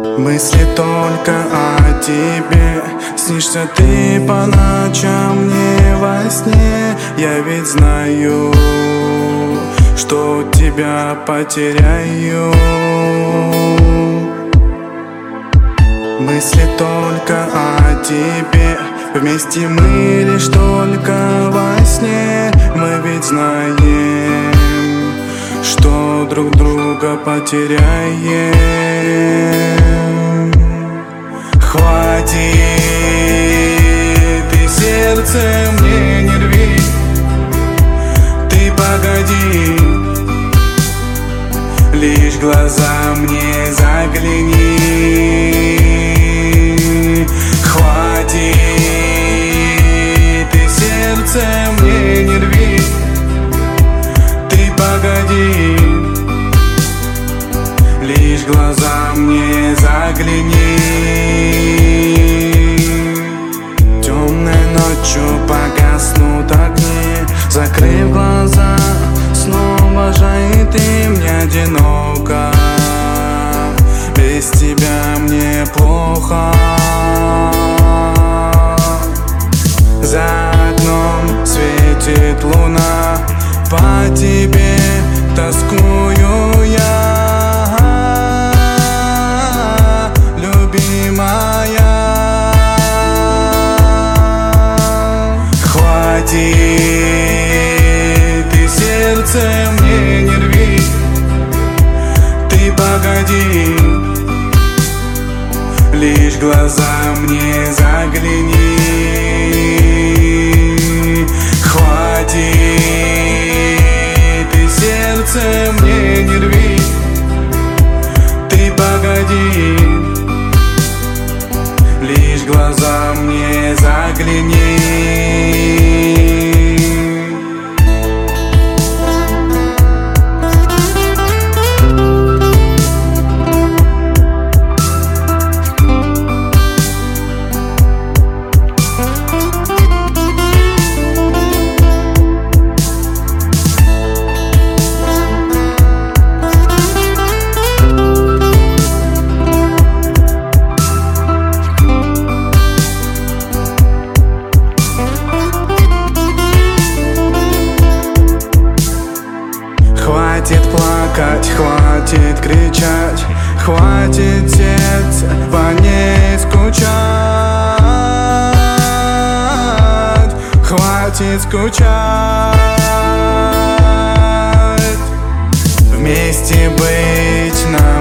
Мысли только о тебе. Снишься ты по ночам мне во сне. Я ведь знаю, что тебя потеряю. Мысли только о тебе. Вместе мы лишь только во сне. Мы ведь знаем, что друг друга потеряем. Хватит, и сердце мне не рви. Ты погоди, лишь глаза мне загляни. Хватит, и сердце мне не рви. Ты погоди, лишь глаза мне загляни. Темной ночью погаснут огни. Закрыв глаза, снова же и ты мне одиноко. Без тебя мне плохо. За окном светит луна. По тебе тоскую я, любимая. Хватит, и сердце мне не рви. Ты погоди, лишь глаза мне загляни. Хватит, и сердце мне не рви. Ты погоди, лишь глаза мне загляни. Хватит плакать, хватит кричать, хватит сердце по ней скучать. Хватит скучать. Вместе быть нам